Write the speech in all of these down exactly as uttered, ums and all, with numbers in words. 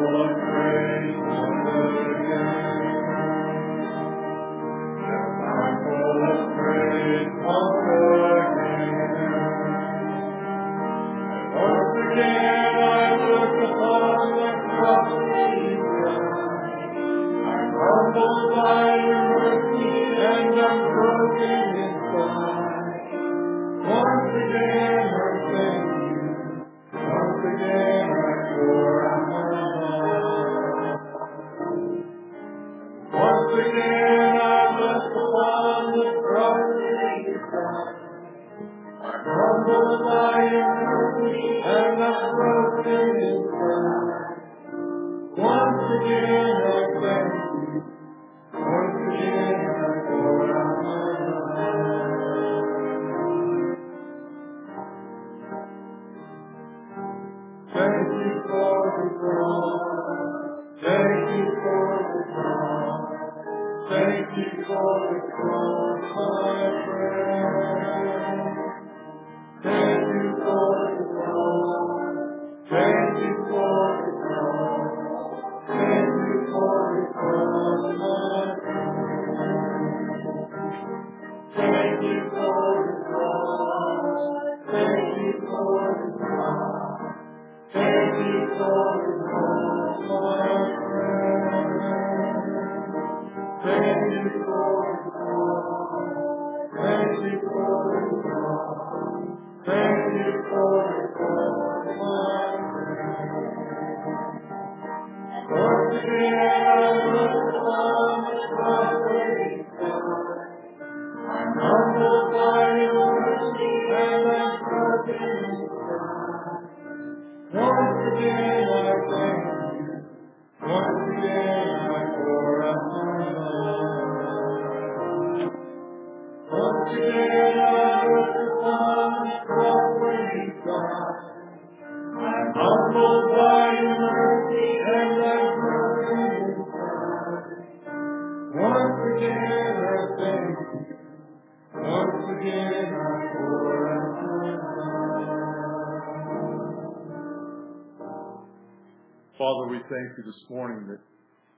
Father, we thank you this morning that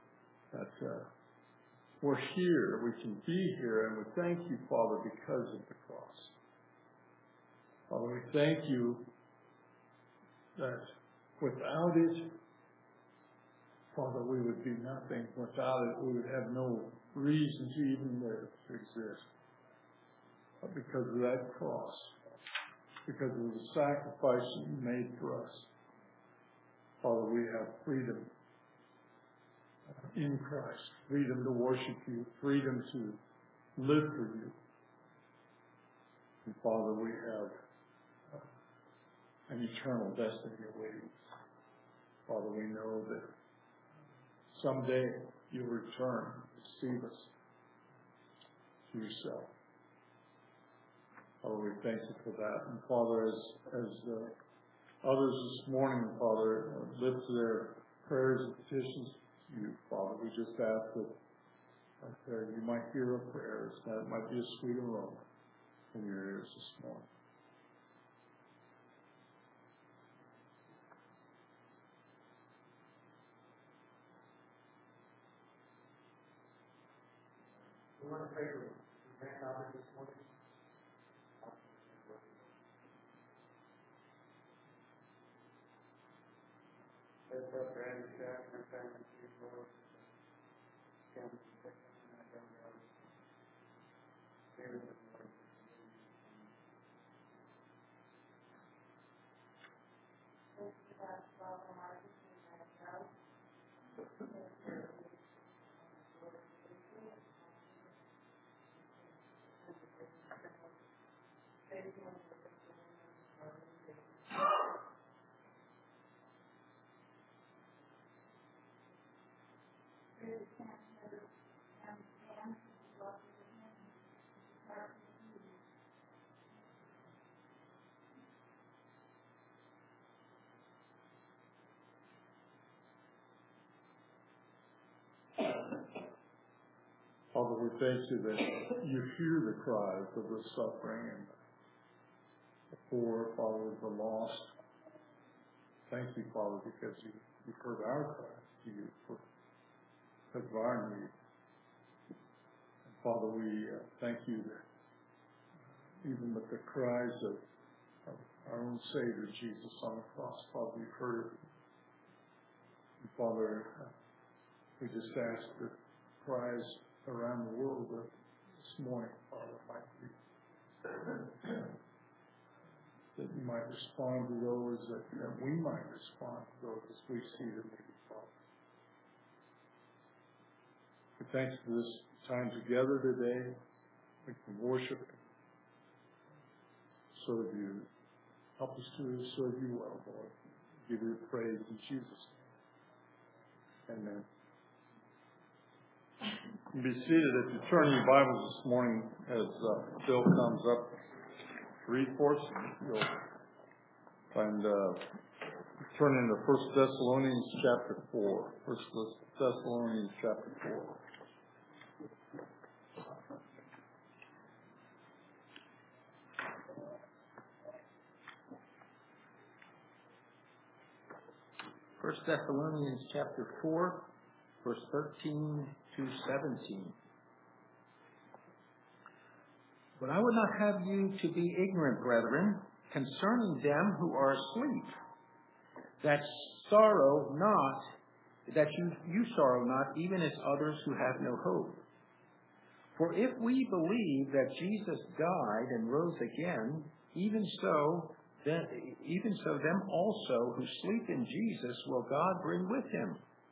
that uh, we're here, we can be here, and we thank you, Father, because of the cross. Father, we thank you that without it, Father, we would be nothing. Without it, we would have no reason to even live, to exist. But because of that cross, because of the sacrifice that you made for us, Father, we have freedom in Christ, freedom to worship you, freedom to live for you. And Father, we have uh, an eternal destiny awaiting. Father, we know that someday you'll return to receive us to yourself. Father, we thank you for that. And Father, as, as uh, others this morning, Father, uh, lift their prayers and petitions to you, Father, we just ask that uh, you might hear our prayers, that it might be a sweet aroma in your ears this morning. We want to pray for Grant Albert this morning. Lift up Randy Jackson, family, Lord. Father, we thank you that you hear the cries of the suffering and the poor, Father, the lost. Thank you, Father, because you You've heard our cries to you for because of our need. And Father, we uh, thank you that even with the cries of, of our own Savior, Jesus, on the cross, Father, we've heard it. And Father, uh, we just ask that cries around the world uh, this morning, Father, might be that you might respond to those, that, that we might respond to those as we see them, Father. We thank you for this time together today. We can worship, serve you. Help us to serve you well, Lord. Give you praise in Jesus' name. Amen. You can be seated. If you turn your Bibles this morning as uh, Bill comes up to read for us, you'll find uh, turn into First Thessalonians chapter four. First Thessalonians chapter four. First Thessalonians chapter four, verse thirteen to seventeen. But I would not have you to be ignorant, brethren, concerning them who are asleep, that sorrow not, that you, you sorrow not, even as others who have no hope. For if we believe that Jesus died and rose again, even so, then, even so them also who sleep in Jesus will God bring with him.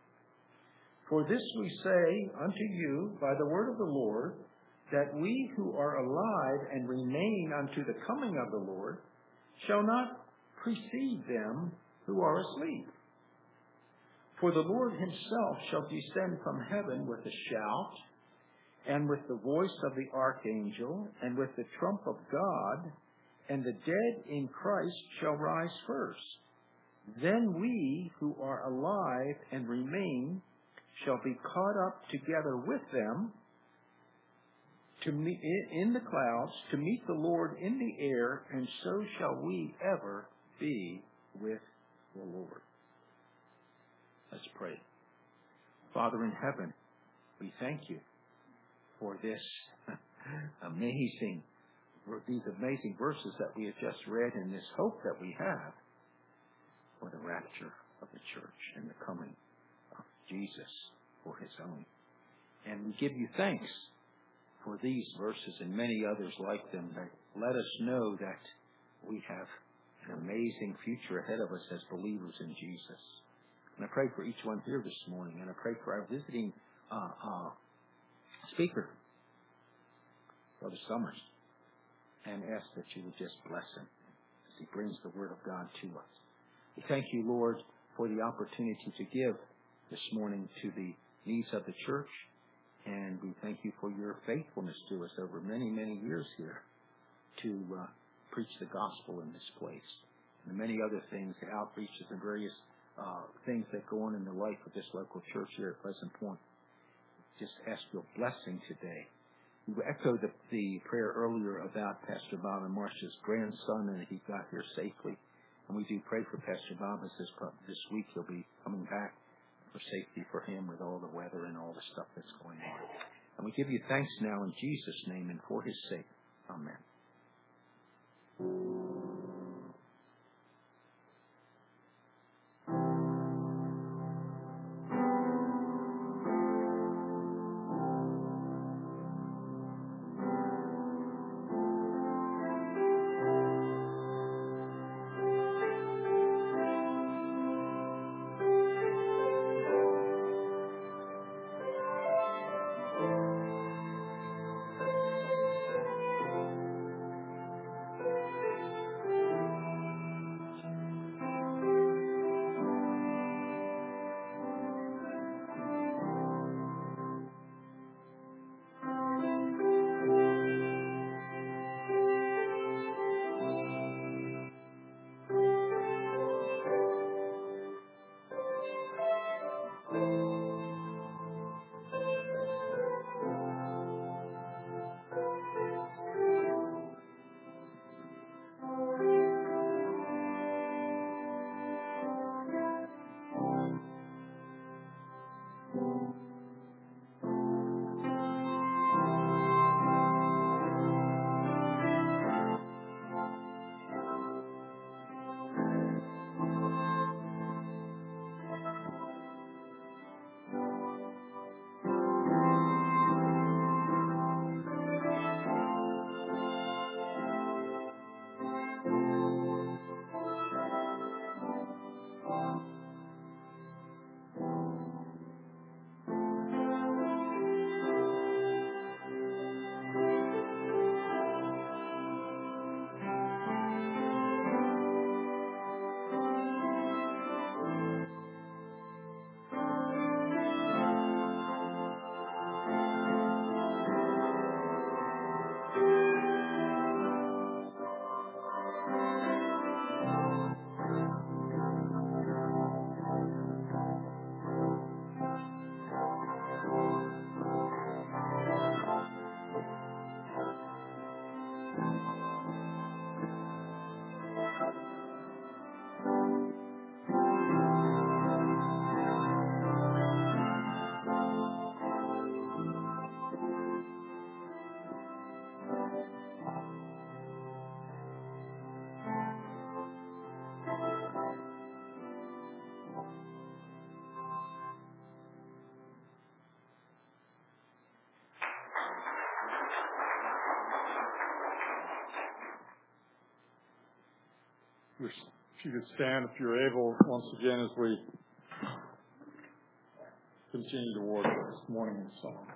For this we say unto you by the word of the Lord, that we who are alive and remain unto the coming of the Lord shall not precede them who are asleep. For the Lord himself shall descend from heaven with a shout, and with the voice of the archangel, and with the trump of God, and the dead in Christ shall rise first. Then we who are alive and remain shall be caught up together with them to meet in the clouds to meet the Lord in the air, and so shall we ever be with the Lord. Let's pray. Father in heaven, we thank you for this amazing, these amazing verses that we have just read, and this hope that we have for the rapture of the church and the coming of Jesus for his own. And we give you thanks for these verses and many others like them that let us know that we have an amazing future ahead of us as believers in Jesus. And I pray for each one here this morning, and I pray for our visiting uh, uh, speaker, Brother Summers, and ask that you would just bless him as he brings the word of God to us. We thank you, Lord, for the opportunity to give this morning to the needs of the church, and we thank you for your faithfulness to us over many, many years here to uh, preach the gospel in this place, and the many other things, the outreaches and various uh, things that go on in the life of this local church here at Pleasant Point. Just ask your blessing today. We echoed the, the prayer earlier about Pastor Bob and Marcia's grandson, and he got here safely. And we do pray for Pastor Bob as this, this week he'll be coming back for safety for him with all the weather and all the stuff that's going on. And we give you thanks now in Jesus' name and for his sake. Amen. If you could stand if you're able once again as we continue to worship this morning in song.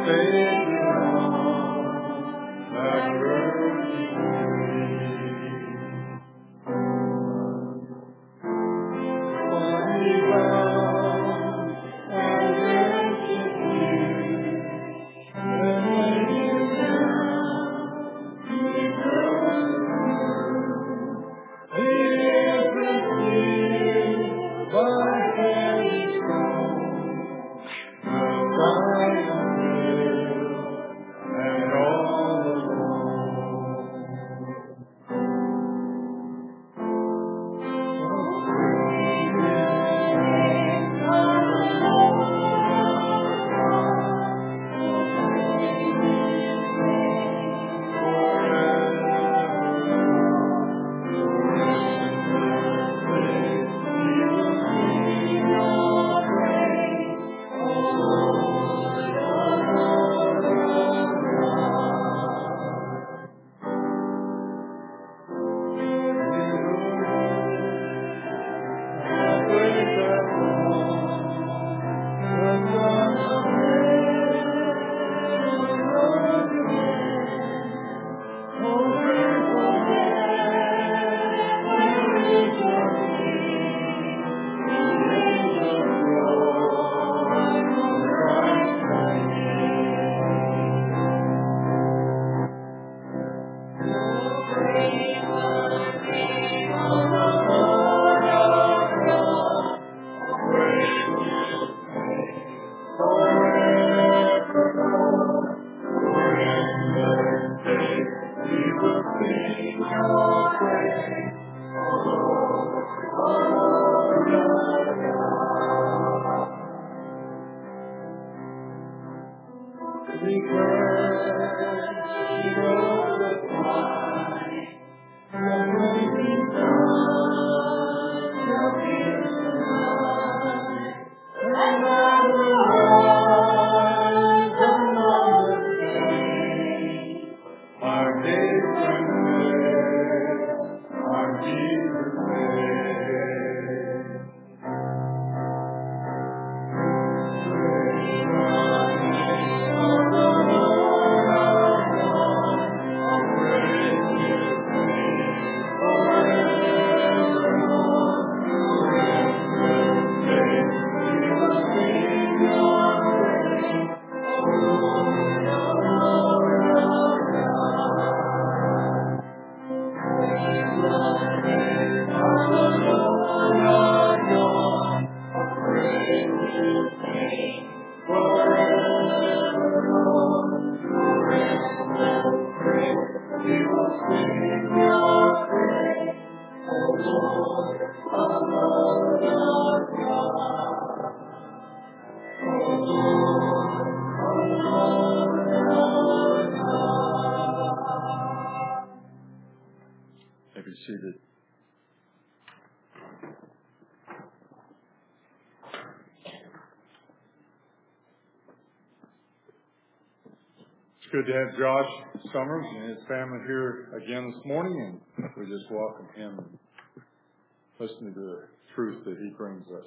Seated. It's good to have Josh Summers and his family here again this morning, and we just welcome him and listen to the truth that he brings us.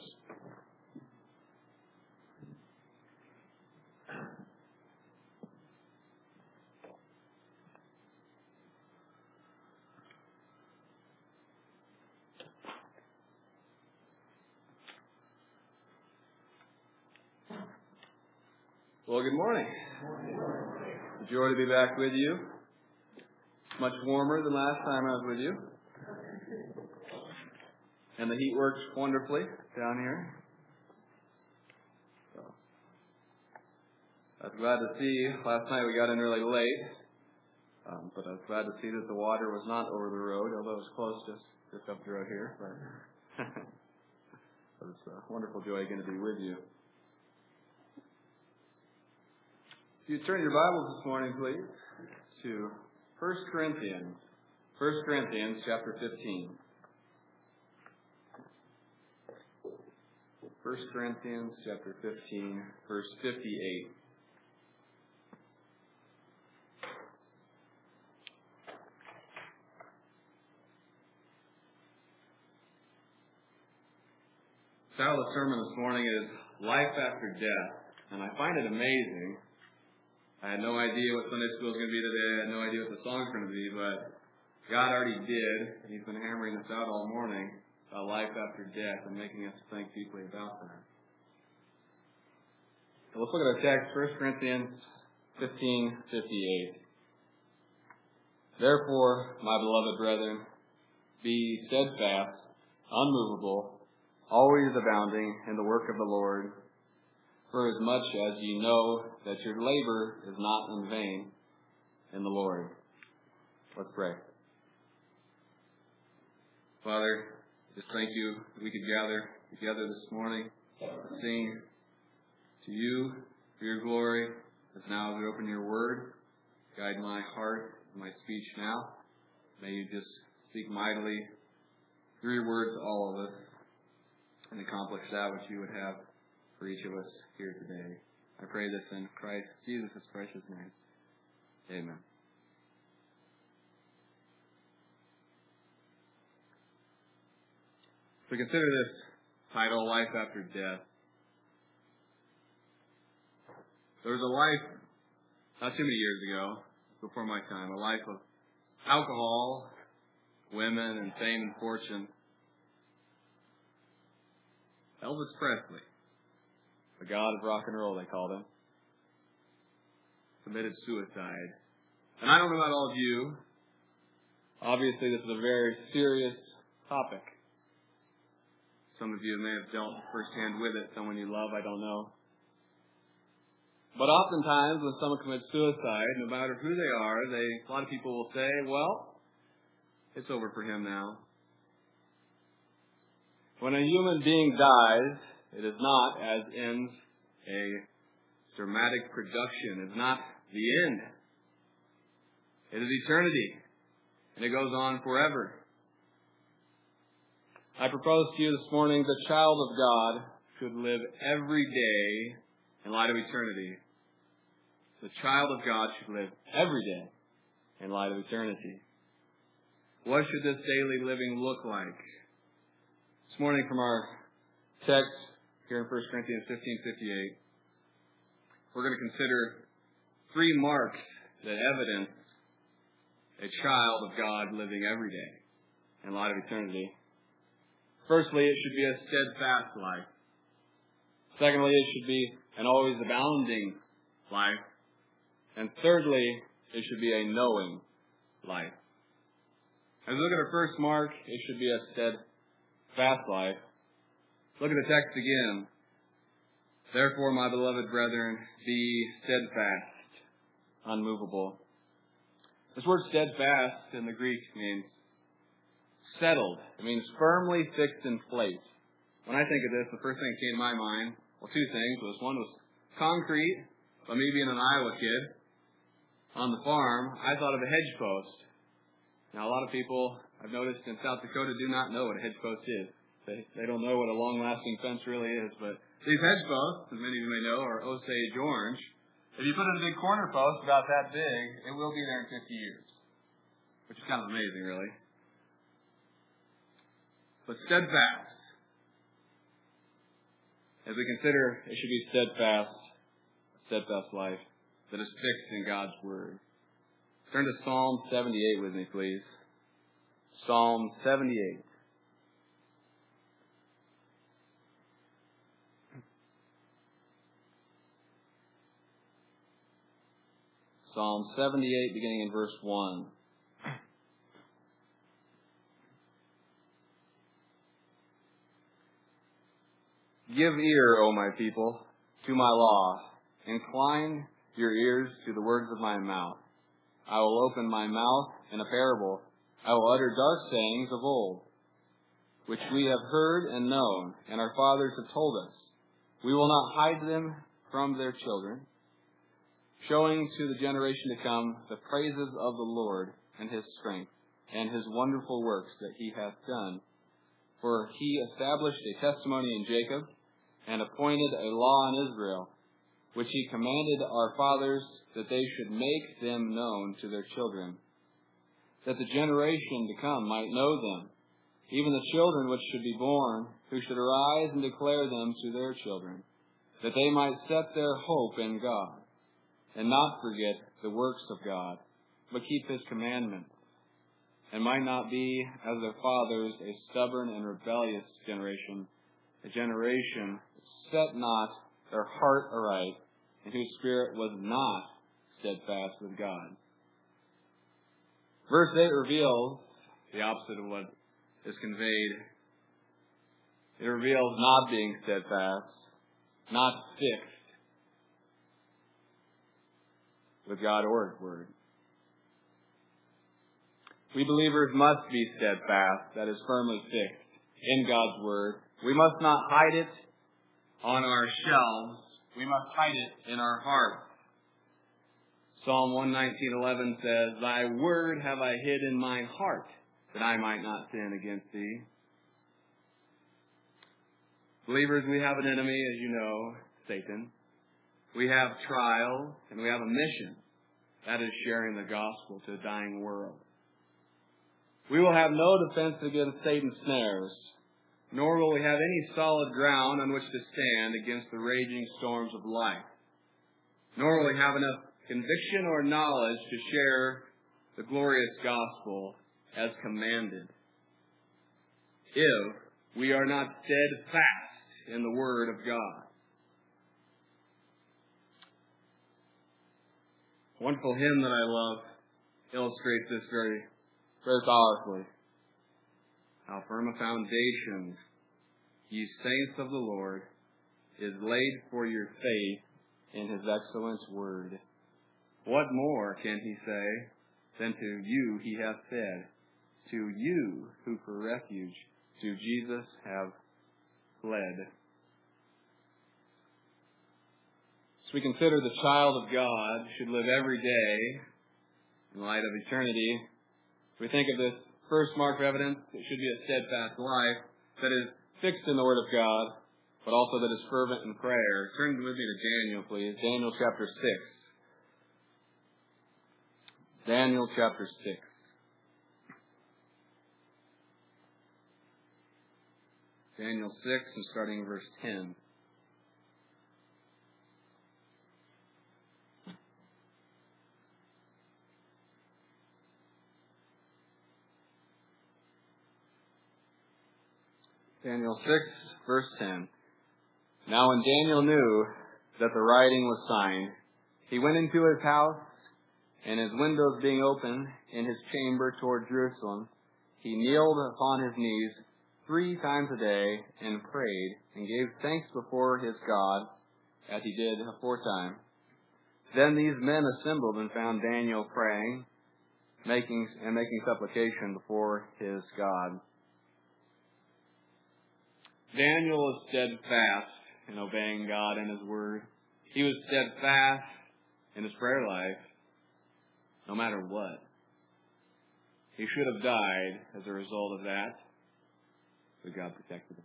Well, good morning. A joy to be back with you. Much warmer than last time I was with you. And the heat works wonderfully down here. So, I was glad to see, last night we got in really late, um, but I was glad to see that the water was not over the road, although it was close just, just up the road here. But it was a wonderful joy again to be with you. If you turn your Bibles this morning, please, to First Corinthians. First Corinthians chapter fifteen. First Corinthians chapter fifteen, verse fifty-eight. The title of the sermon this morning is Life After Death, and I find it amazing I had no idea what Sunday school was going to be today. I had no idea what the song's going to be, but God already did, and He's been hammering us out all morning about life after death and making us think deeply about that. So let's look at our text, First Corinthians fifteen fifty-eight. Therefore, my beloved brethren, be steadfast, unmovable, always abounding in the work of the Lord, for as much as you know that your labor is not in vain in the Lord. Let's pray. Father, just thank you that we could gather together this morning to sing to you for your glory. As now as we open your word, guide my heart and my speech now. May you just speak mightily through your word to all of us and accomplish that which you would have for each of us here today. I pray this in Christ Jesus' precious name. Amen. So consider this title, Life After Death. There was a life not too many years ago, before my time, a life of alcohol, women, and fame and fortune. Elvis Presley, the god of rock and roll, they called him, committed suicide. And I don't know about all of you. Obviously, this is a very serious topic. Some of you may have dealt firsthand with it. Someone you love, I don't know. But oftentimes, when someone commits suicide, no matter who they are, they a lot of people will say, well, it's over for him now. When a human being dies, it is not, as ends a dramatic production. It's not the end. It is eternity, and it goes on forever. I propose to you this morning, the child of God should live every day in light of eternity. The child of God should live every day in light of eternity. What should this daily living look like? This morning from our text here in First Corinthians fifteen fifty-eight, we're going to consider three marks that evidence a child of God living every day in light of eternity. Firstly, it should be a steadfast life. Secondly, it should be an always abounding life. And thirdly, it should be a knowing life. As we look at our first mark, it should be a steadfast life. Look at the text again. Therefore, my beloved brethren, be steadfast, unmovable. This word steadfast in the Greek means settled. It means firmly fixed in place. When I think of this, the first thing that came to my mind, well, two things. Was one was concrete, but me being an Iowa kid on the farm, I thought of a hedge post. Now, a lot of people I've noticed in South Dakota do not know what a hedge post is. They they don't know what a long-lasting fence really is. But these hedge posts, as many of you may know, are Osage orange. If you put in a big corner post about that big, it will be there in fifty years, which is kind of amazing, really. But steadfast. As we consider, it should be steadfast, a steadfast life that is fixed in God's Word. Turn to Psalm seventy-eight with me, please. Psalm seventy-eight. Psalm seventy-eight, beginning in verse one. Give ear, O my people, to my law. Incline your ears to the words of my mouth. I will open my mouth in a parable. I will utter dark sayings of old, which we have heard and known, and our fathers have told us. We will not hide them from their children, showing to the generation to come the praises of the Lord and His strength, and His wonderful works that He hath done. For He established a testimony in Jacob, and appointed a law in Israel, which He commanded our fathers, that they should make them known to their children, that the generation to come might know them, even the children which should be born, who should arise and declare them to their children, that they might set their hope in God, and not forget the works of God, but keep his commandments, and might not be, as their fathers, a stubborn and rebellious generation, a generation that set not their heart aright, and whose spirit was not steadfast with God. Verse eight reveals the opposite of what is conveyed. It reveals not being steadfast, not fixed with God or his word. We believers must be steadfast, that is firmly fixed in God's word. We must not hide it on our shelves. We must hide it in our hearts. Psalm one nineteen eleven says, Thy word have I hid in mine heart, that I might not sin against thee. Believers, we have an enemy, as you know, Satan. We have trials, and we have a mission. That is sharing the gospel to a dying world. We will have no defense against Satan's snares, nor will we have any solid ground on which to stand against the raging storms of life. Nor will we have enough conviction or knowledge to share the glorious gospel as commanded, if we are not steadfast in the word of God. A wonderful hymn that I love illustrates this very, very powerfully. How firm a foundation, ye saints of the Lord, is laid for your faith in his excellent word. What more can he say than to you he hath said, to you who for refuge to Jesus have fled? As we consider the child of God should live every day in light of eternity, we think of this first mark of evidence. It should be a steadfast life that is fixed in the Word of God, but also that is fervent in prayer. Turn with me to Daniel, please. Daniel chapter six. Daniel chapter six. Daniel six, and starting in verse ten. Daniel six, verse ten. Now when Daniel knew that the writing was signed, he went into his house, and his windows being open in his chamber toward Jerusalem, he kneeled upon his knees three times a day and prayed and gave thanks before his God, as he did aforetime. Then these men assembled and found Daniel praying, making and making supplication before his God. Daniel was steadfast in obeying God and his word. He was steadfast in his prayer life, no matter what. He should have died as a result of that, but God protected him.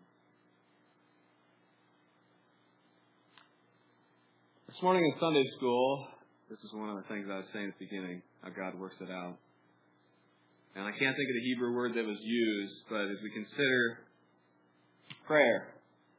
This morning in Sunday school, this is one of the things I was saying at the beginning, how God works it out. And I can't think of the Hebrew word that was used, but as we consider prayer,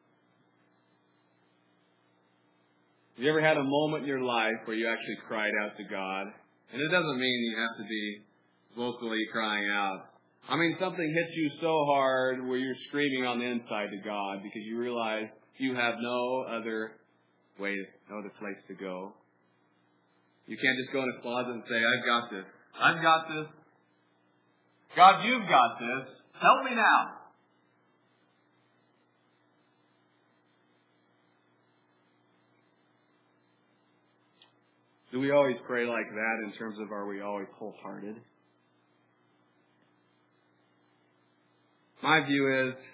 have you ever had a moment in your life where you actually cried out to God? And it doesn't mean you have to be vocally crying out. I mean, something hits you so hard where you're screaming on the inside to God because you realize you have no other way, no other place to go. You can't just go in a closet and say, I've got this. I've got this. God, you've got this. Help me now. Do we always pray like that in terms of are we always wholehearted? My view is,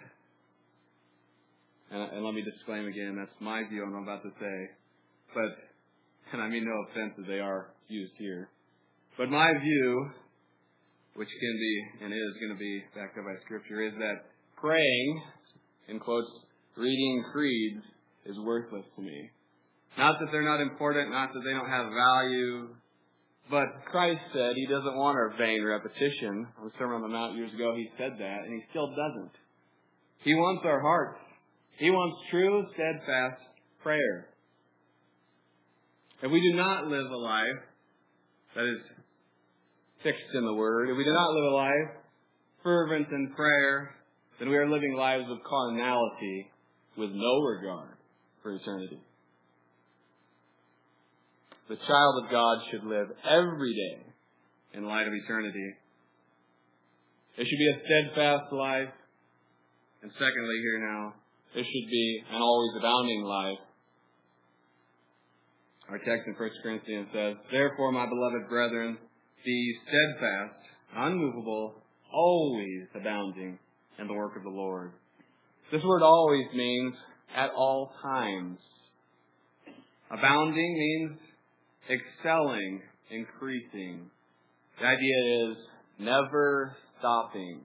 and, and let me disclaim again, that's my view I'm about to say, but, and I mean no offense as they are used here, but my view, which can be and is going to be backed up by Scripture, is that praying, in quotes, reading creeds, is worthless to me. Not that they're not important, not that they don't have value, but Christ said he doesn't want our vain repetition. On the Sermon on the Mount years ago, he said that, and he still doesn't. He wants our hearts. He wants true, steadfast prayer. If we do not live a life that is fixed in the Word, if we do not live a life fervent in prayer, then we are living lives of carnality with no regard for eternity. The child of God should live every day in light of eternity. It should be a steadfast life. And secondly, here now, it should be an always abounding life. Our text in First Corinthians says, "Therefore, my beloved brethren, be steadfast, unmovable, always abounding in the work of the Lord." This word always means at all times. Abounding means excelling, increasing. The idea is never stopping.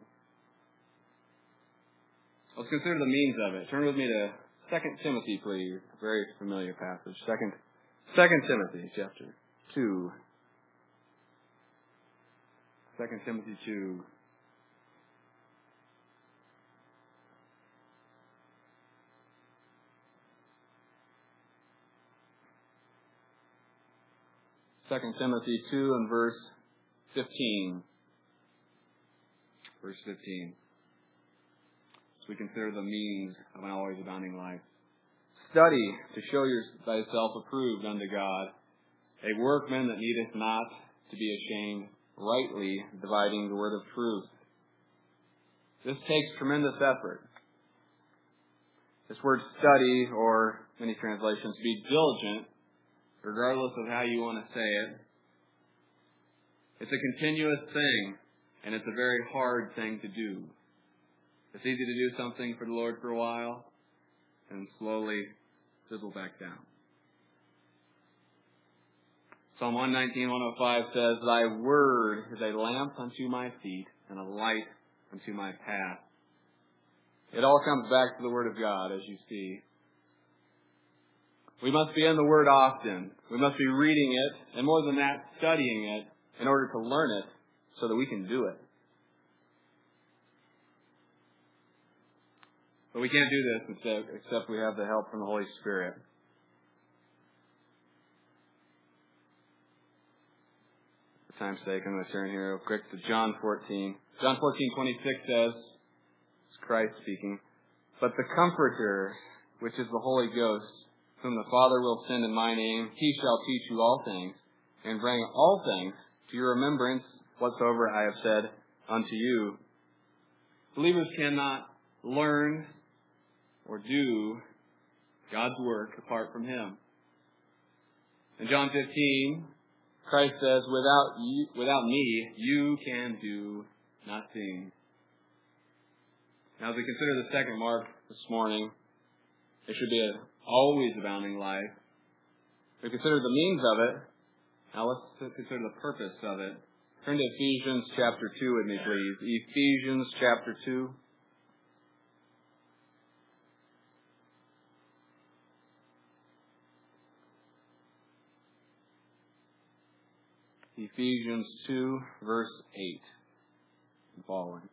Let's consider the means of it. Turn with me to Second Timothy, please. A very familiar passage. Second, Second Timothy, chapter two. Second Timothy two. Second Timothy two and verse fifteen. Verse fifteen. As we consider the means of an always abounding life. "Study to show your, thyself approved unto God, a workman that needeth not to be ashamed, rightly dividing the word of truth." This takes tremendous effort. This word study, or many translations, be diligent, regardless of how you want to say it. It's a continuous thing, and it's a very hard thing to do. It's easy to do something for the Lord for a while, and slowly fizzle back down. Psalm one nineteen, one oh five says, "Thy word is a lamp unto my feet, and a light unto my path." It all comes back to the Word of God, as you see. We must be in the Word often. We must be reading it, and more than that, studying it, in order to learn it, so that we can do it. But we can't do this except, except we have the help from the Holy Spirit. For time's sake, I'm going to turn here real quick to John fourteen. John fourteen, twenty-six says, it's Christ speaking, "But the Comforter, which is the Holy Ghost, whom the Father will send in my name, he shall teach you all things, and bring all things to your remembrance whatsoever I have said unto you." Believers cannot learn or do God's work apart from Him. In John fifteen, Christ says, without you, without me, you can do nothing. Now, as we consider the second mark this morning, it should be an always abounding life. We consider the means of it. Now let's consider the purpose of it. Turn to Ephesians chapter two with me, please. Ephesians chapter two. Ephesians two, verse eight and following.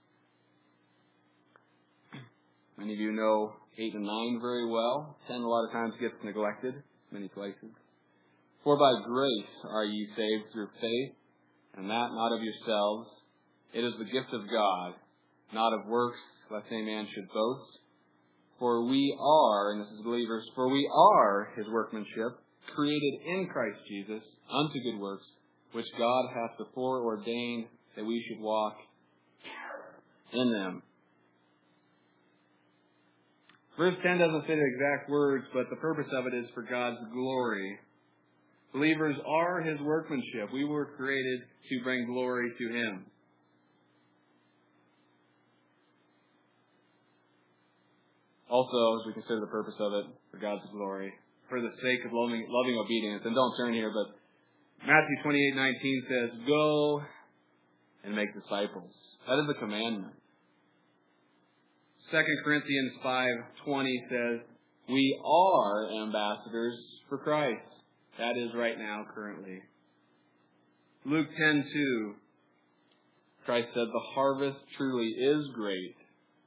Many of you know eight and nine very well. ten a lot of times gets neglected many places. "For by grace are ye saved through faith, and that not of yourselves. It is the gift of God, not of works, lest any man should boast. For we are," and this is believers, "for we are His workmanship, created in Christ Jesus, unto good works, which God hath before ordained that we should walk in them." Verse ten doesn't say the exact words, but the purpose of it is for God's glory. Believers are His workmanship. We were created to bring glory to Him. Also, as we consider the purpose of it, for God's glory, for the sake of loving, loving obedience, and don't turn here, but Matthew twenty-eight nineteen says, "Go and make disciples." That is a commandment. Second Corinthians five twenty says, "We are ambassadors for Christ." That is right now, currently. Luke ten two, Christ said, "The harvest truly is great."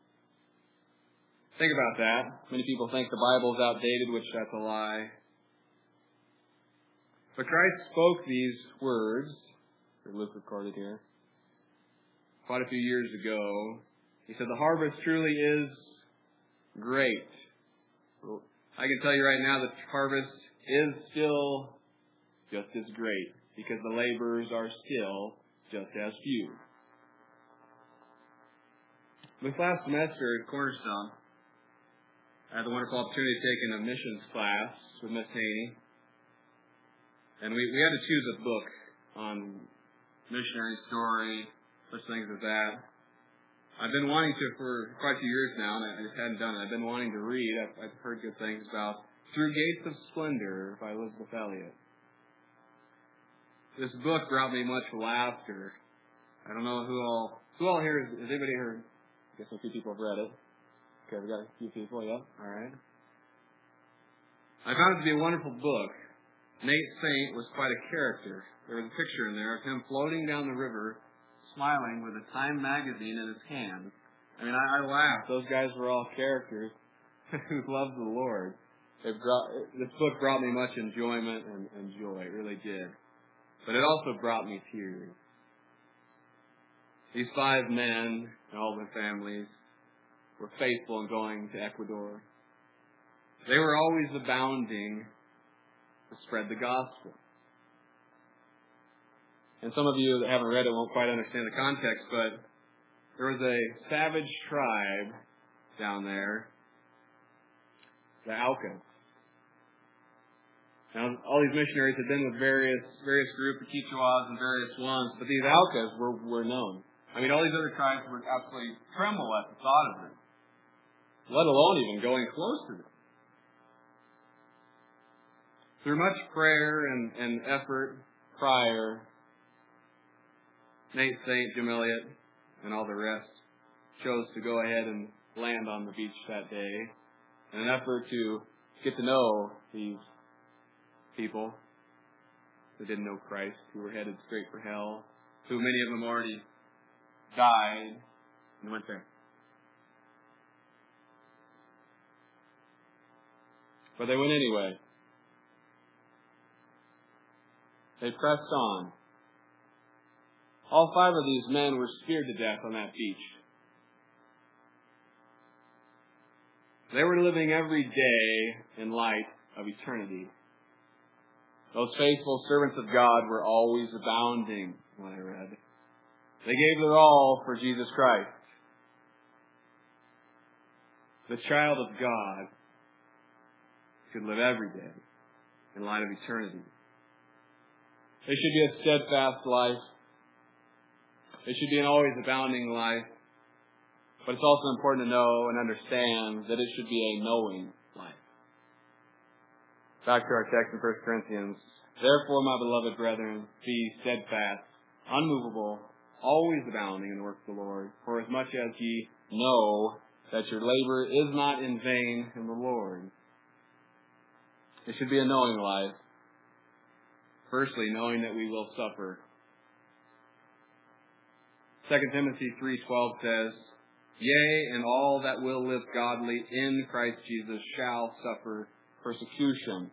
Think about that. Many people think the Bible is outdated, which that's a lie. But Christ spoke these words, that Luke recorded here, quite a few years ago. He said, the harvest truly is great. Well, I can tell you right now that the harvest is still just as great, because the laborers are still just as few. This last semester at Cornerstone, I had the wonderful opportunity of taking a missions class with Miss Haney. And we, we had to choose a book on missionary story, such things as that. I've been wanting to for quite a few years now, and I just hadn't done it. I've been wanting to read. I've, I've heard good things about Through Gates of Splendor by Elizabeth Elliot. This book brought me much laughter. I don't know who all, who all here, has anybody heard? I guess a few people have read it. Okay, we got a few people, yeah, all right. I found it to be a wonderful book. Nate Saint was quite a character. There was a picture in there of him floating down the river, smiling with a Time magazine in his hand. I mean, I, I laughed. Those guys were all characters who loved the Lord. It brought, this book brought me much enjoyment and, and joy. It really did. But it also brought me tears. These five men and all their families were faithful in going to Ecuador. They were always abounding to spread the gospel. And some of you that haven't read it won't quite understand the context, but there was a savage tribe down there, the Aucas. Now, all these missionaries had been with various various groups, the Quichuas and various ones, but these Aucas were, were known. I mean, all these other tribes would absolutely tremble at the thought of them, let alone even going close to them. Through much prayer and, and effort prior, Nate Saint, Jim Elliott, and all the rest chose to go ahead and land on the beach that day in an effort to get to know these people who didn't know Christ, who were headed straight for hell, who many of them already died and went there. But they went anyway. They pressed on. All five of these men were speared to death on that beach. They were living every day in light of eternity. Those faithful servants of God were always abounding, what I read. They gave their all for Jesus Christ. The child of God should live every day in light of eternity. There should be a steadfast life. There should be an always abounding life. But it's also important to know and understand that it should be a knowing life. Back to our text in First Corinthians. Therefore, my beloved brethren, be steadfast, unmovable, always abounding in the work of the Lord. For as much as ye know that your labor is not in vain in the Lord. It should be a knowing life. Firstly, knowing that we will suffer. Second Timothy three twelve says, Yea, and all that will live godly in Christ Jesus shall suffer persecution.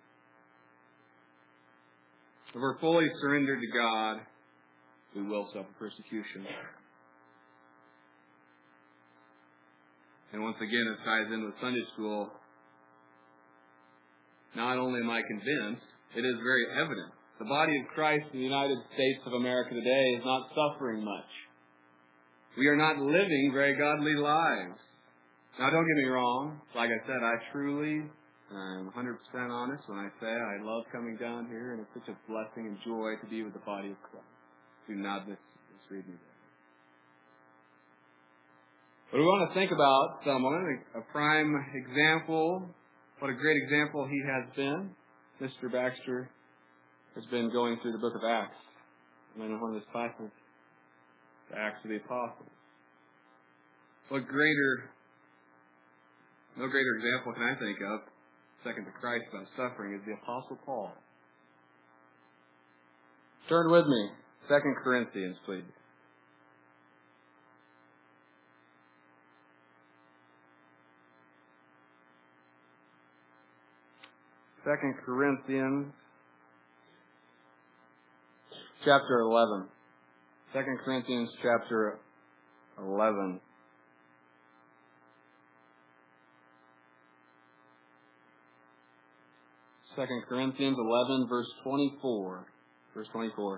If we're fully surrendered to God, we will suffer persecution. And once again, it ties in with Sunday school. Not only am I convinced, it is very evident. The body of Christ in the United States of America today is not suffering much. We are not living very godly lives. Now, don't get me wrong. Like I said, I truly, I'm one hundred percent honest when I say I love coming down here, and it's such a blessing and joy to be with the body of Christ. Do not mis- misread me there. But we want to think about someone, a prime example, what a great example he has been. Mister Baxter has been going through the book of Acts. And I know one of his classes, the Acts of the Apostles. What greater, no greater example can I think of, second to Christ about suffering, is the Apostle Paul. Turn with me, Second Corinthians, please. Second Corinthians chapter eleven. Second Corinthians chapter eleven. Second Corinthians eleven, verse twenty-four. Verse twenty-four.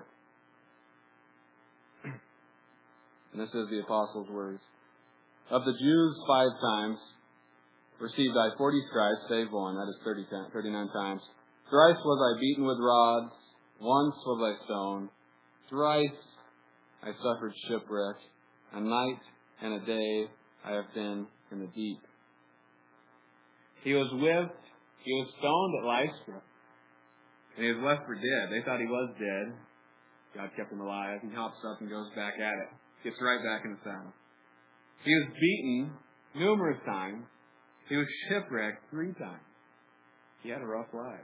And this is the apostles' words. Of the Jews five times received I forty stripes, save one, that is thirty, thirty-nine times. Thrice was I beaten with rods, once was I stoned, thrice I suffered shipwreck, a night and a day I have been in the deep. He was whipped, he was stoned at Lystra, and he was left for dead. They thought he was dead. God kept him alive. He hops up and goes back at it. Gets right back in the saddle. He was beaten numerous times. He was shipwrecked three times. He had a rough life.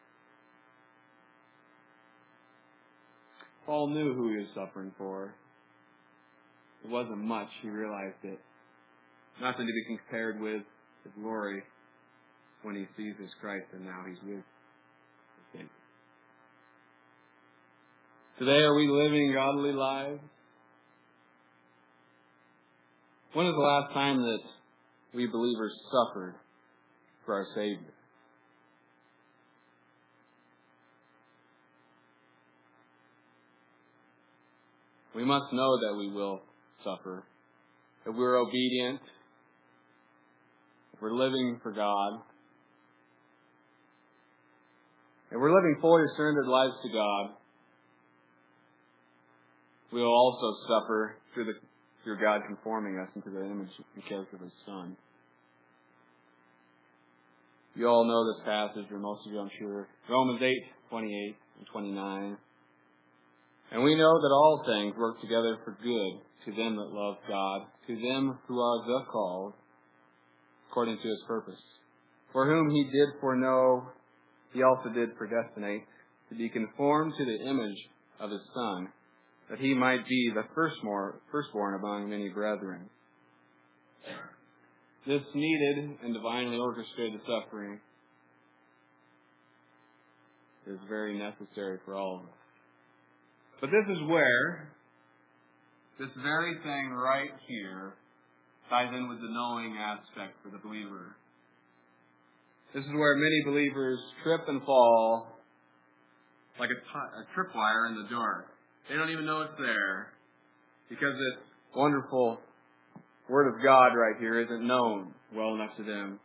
Paul knew who he was suffering for. It wasn't much. He realized it. Nothing to be compared with the glory when he sees his Christ and now he's with him. Today, are we living godly lives? When was the last time that we believers suffered for our Savior? We must know that we will suffer. If we're obedient, if we're living for God, if we're living fully surrendered lives to God, we will also suffer through the through God conforming us into the image and character of His Son. You all know this passage, or most of you, I'm sure. Romans eight, twenty-eight and twenty-nine. And we know that all things work together for good to them that love God, to them who are the called, according to His purpose. For whom He did foreknow, He also did predestinate, to be conformed to the image of His Son, that He might be the firstborn, firstborn among many brethren. This needed and divinely orchestrated suffering is very necessary for all of us. But this is where this very thing right here ties in with the knowing aspect for the believer. This is where many believers trip and fall like a, t- a tripwire in the dark. They don't even know it's there because this wonderful Word of God right here isn't known well enough to them.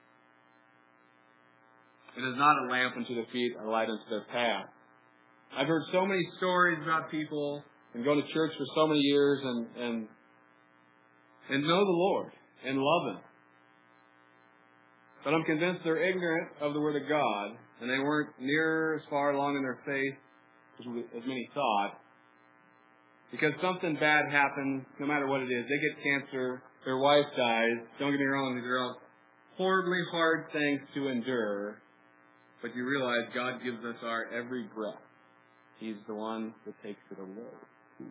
It is not a lamp unto their feet, a light unto their path. I've heard so many stories about people and go to church for so many years and and and know the Lord and love Him. But I'm convinced they're ignorant of the Word of God, and they weren't near as far along in their faith as, as many thought. Because something bad happens, no matter what it is. They get cancer, their wife dies. Don't get me wrong, these are all horribly hard things to endure. But you realize God gives us our every breath. He's the one that takes it away.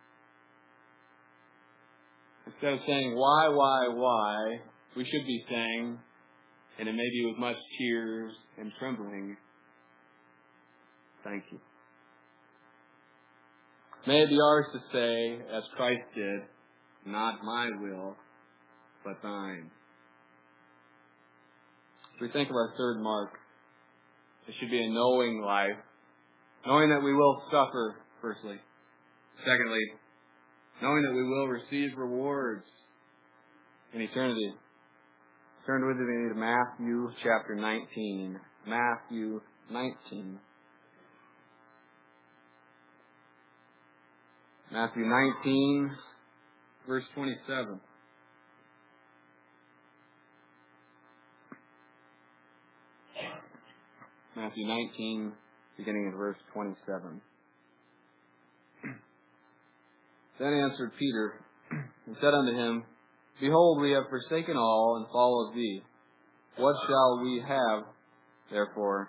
Instead of saying, why, why, why, we should be saying, and it may be with much tears and trembling, thank you. May it be ours to say, as Christ did, not my will, but thine. As we think of our third mark, it should be a knowing life. Knowing that we will suffer, firstly. Secondly, knowing that we will receive rewards in eternity. Turn with me to Matthew chapter nineteen. Matthew nineteen. Matthew nineteen, verse twenty-seven. Matthew nineteen, beginning at verse twenty-seven. Then answered Peter and said unto him, Behold, we have forsaken all and followed thee. What shall we have, therefore?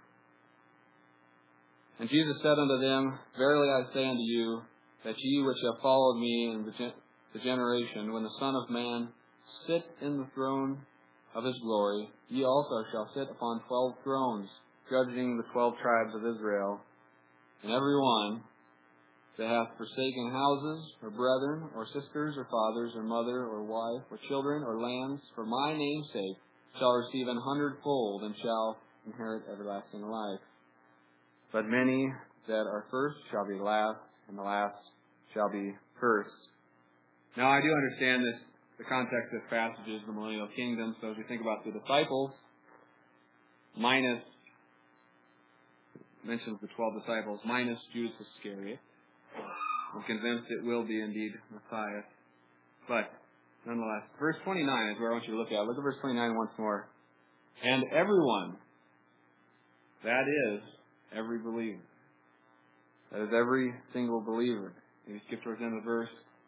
And Jesus said unto them, Verily I say unto you, that ye which have followed me in the, gen- the generation, when the Son of Man sit in the throne of his glory, ye also shall sit upon twelve thrones, judging the twelve tribes of Israel. And every one that hath forsaken houses, or brethren, or sisters, or fathers, or mother, or wife, or children, or lands, for my name's sake, shall receive an hundredfold, and shall inherit everlasting life. But many that are first shall be last, and the last shall be first. Now I do understand this, the context of passages, the millennial kingdom, so as we think about the disciples, minus, mentions the twelve disciples, minus Judas Iscariot. I'm convinced it will be indeed Matthias. But, nonetheless, verse twenty-nine is where I want you to look at. Look at verse twenty-nine once more. And everyone, that is every believer. That is every single believer. And you skip towards the end of the verse,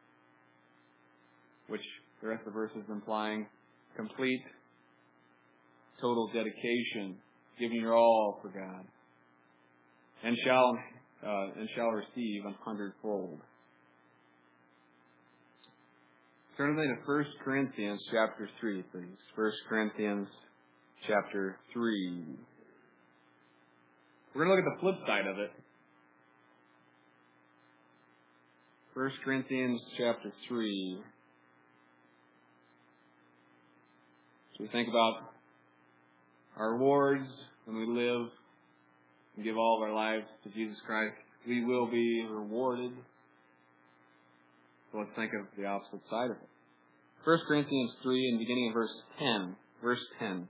which the rest of the verse is implying complete, total dedication, giving your all for God, and shall uh, and shall receive a hundredfold. Turn with me to First Corinthians chapter three, please. First Corinthians chapter three. We're going to look at the flip side of it. First Corinthians chapter three. So we think about our rewards when we live and give all of our lives to Jesus Christ. We will be rewarded. So let's think of the opposite side of it. First Corinthians three, and beginning of verse ten. Verse ten.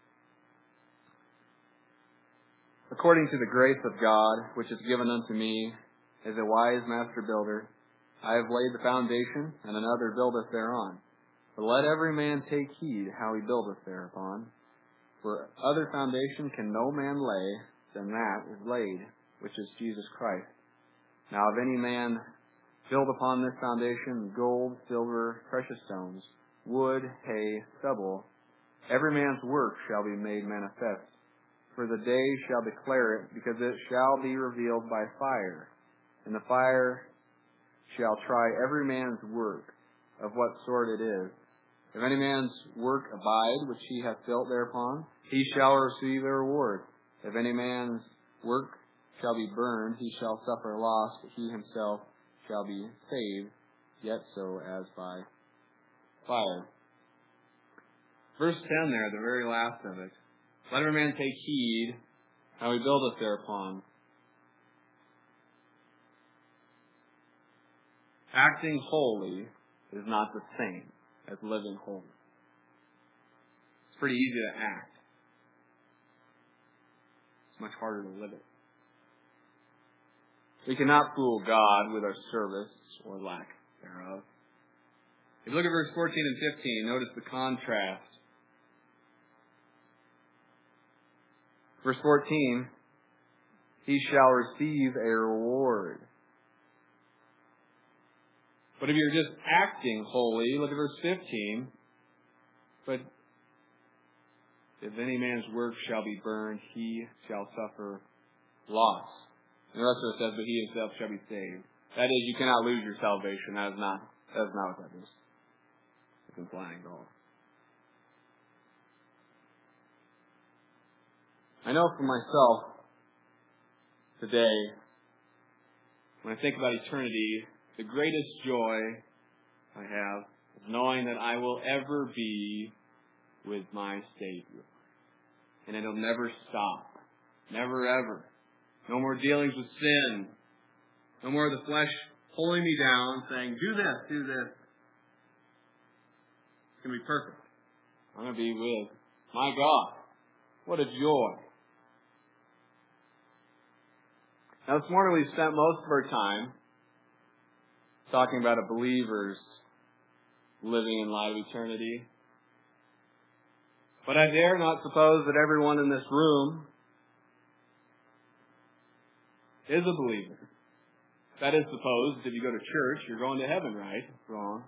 According to the grace of God, which is given unto me as a wise master builder, I have laid the foundation, and another buildeth thereon. But let every man take heed how he buildeth thereupon. For other foundation can no man lay than that is laid, which is Jesus Christ. Now if any man build upon this foundation gold, silver, precious stones, wood, hay, stubble, every man's work shall be made manifest. For the day shall declare it, because it shall be revealed by fire. And the fire shall try every man's work, of what sort it is. If any man's work abide, which he hath built thereupon, he shall receive a reward. If any man's work shall be burned, he shall suffer loss, but he himself shall be saved, yet so as by fire. Verse ten there, the very last of it. Let every man take heed how he buildeth thereupon. Acting holy is not the same as living holy. It's pretty easy to act. It's much harder to live it. We cannot fool God with our service or lack thereof. If you look at verse fourteen and fifteen, notice the contrast. Verse fourteen, he shall receive a reward. But if you're just acting holy, look at verse fifteen. But if any man's work shall be burned, he shall suffer loss. And the rest of it says, but he himself shall be saved. That is, you cannot lose your salvation. That is not, that is not what that is. It's implying at all. I know for myself, today, when I think about eternity, the greatest joy I have is knowing that I will ever be with my Savior. And it'll never stop. Never ever. No more dealings with sin. No more of the flesh pulling me down, saying, do this, do this. It's going to be perfect. I'm going to be with my God. What a joy. Now this morning we've spent most of our time talking about a believer's living in light of eternity. But I dare not suppose that everyone in this room is a believer. That is supposed, if you go to church, you're going to heaven, right? Wrong.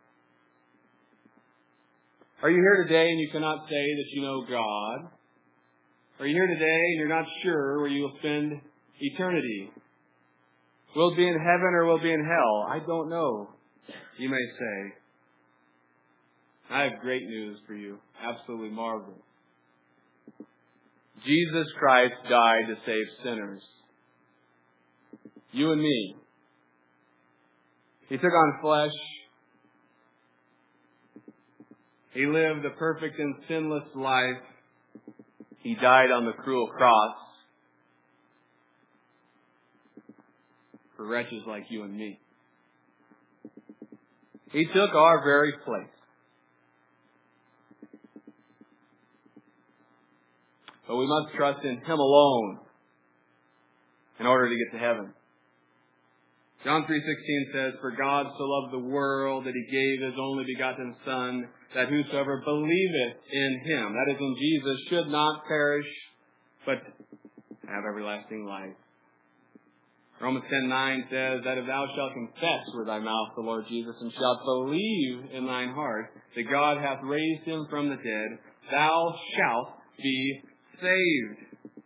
Are you here today and you cannot say that you know God? Are you here today and you're not sure where you will spend eternity? Will it be in heaven or will it be in hell? I don't know, you may say. I have great news for you. Absolutely marvelous. Jesus Christ died to save sinners. You and me. He took on flesh. He lived a perfect and sinless life. He died on the cruel cross for wretches like you and me. He took our very place. But we must trust in Him alone in order to get to heaven. John three sixteen says, "For God so loved the world that He gave His only begotten Son, that whosoever believeth in Him," that is in Jesus, "should not perish, but have everlasting life." Romans ten nine says that if thou shalt confess with thy mouth the Lord Jesus, and shalt believe in thine heart that God hath raised Him from the dead, thou shalt be saved.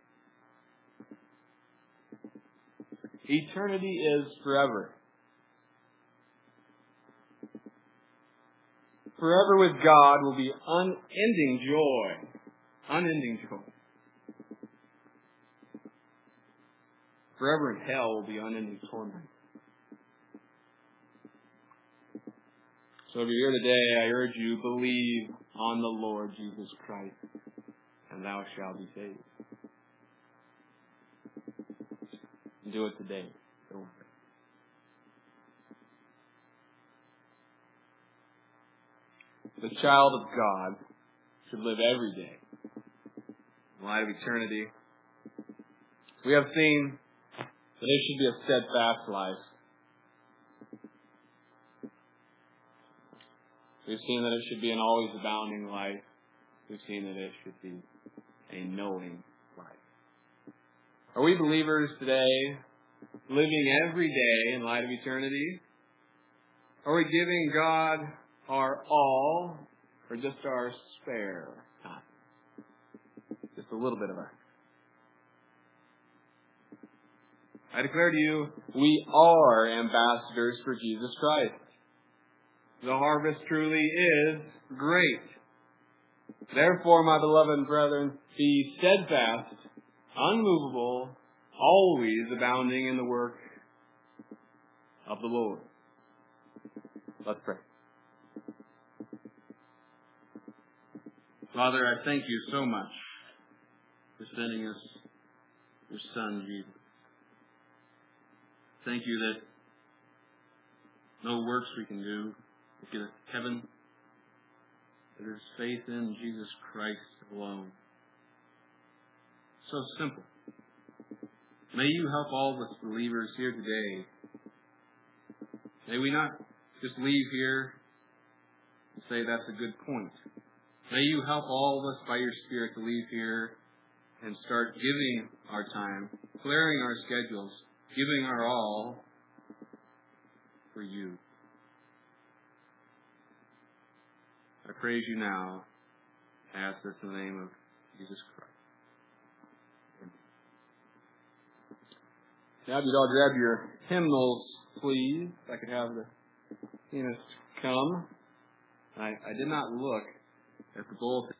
Eternity is forever. Forever with God will be unending joy. Unending joy. Forever in hell will be unending torment. So if you're here today, I urge you, believe on the Lord Jesus Christ, and thou shalt be saved. Do it today. Don't wait. The child of God should live every day in light of eternity. We have seen that it should be a steadfast life. We've seen that it should be an always abounding life. We've seen that it should be a knowing life. Are we believers today living every day in light of eternity? Are we giving God our all or just our spare time? Just a little bit of our. I declare to you, we are ambassadors for Jesus Christ. The harvest truly is great. Therefore, my beloved brethren, be steadfast, unmovable, always abounding in the work of the Lord. Let's pray. Father, I thank you so much for sending us your Son, Jesus. Thank you that no works we can do to get us to heaven. There is faith in Jesus Christ alone. So simple. May you help all of us believers here today. May we not just leave here and say that's a good point. May you help all of us by your Spirit to leave here and start giving our time, clearing our schedules, giving our all for you. I praise you now. I ask this in the name of Jesus Christ. Now, if you'd all grab your hymnals, please. If I could have the pianist come. I, I did not look at the bulletin.